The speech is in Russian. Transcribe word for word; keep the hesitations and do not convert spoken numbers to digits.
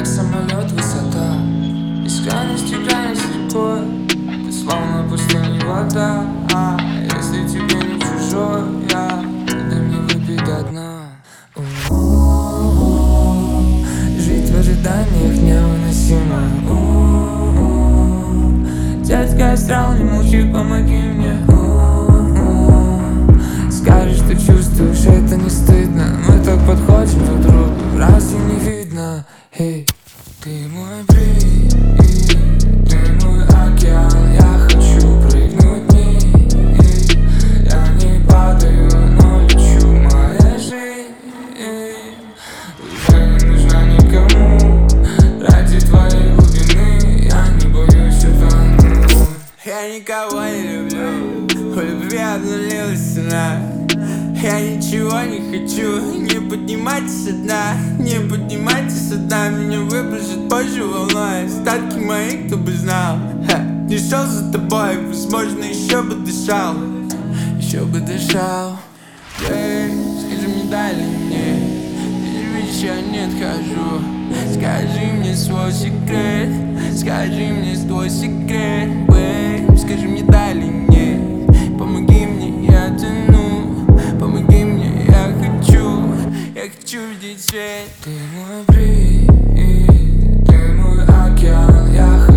как самолет высота, бескрайность и крайность рекой. Ты словно пустыня вода, а если тебе не чужой я, дай мне выпить до дна. У-у-у. Жить в ожиданиях невыносимо. У-у-у. Дядька астрал, не молчи, помоги мне. У-у-у. Скажешь, что чувствуешь, это не стыдно. Мы так подходим друг к другу, разве не видно? Эй, ты мой бриз, ты мой океан. Я хочу прыгнуть вниз. Я не падаю, но лечу. Моя жизнь уже не нужна никому. Ради твоей глубины я не боюсь утонуть. Я никого не люблю, у любви обнулилась цена. Я ничего не хочу, не поднимайтесь со дна, не поднимайтесь со дна. Меня выбросит позже волной, остатки мои, кто бы знал. Ха, не шел за тобой, возможно, еще бы дышал, еще бы дышал. Эй, скажи мне, дай ли мне, ведь я не отхожу. Скажи мне свой секрет, скажи мне свой секрет. Эй, скажи мне, дай ли мне, помоги мне, я тону. Помоги мне, я хочу, я хочу видеть свет. Ты мой бриз, ты мой океан. Я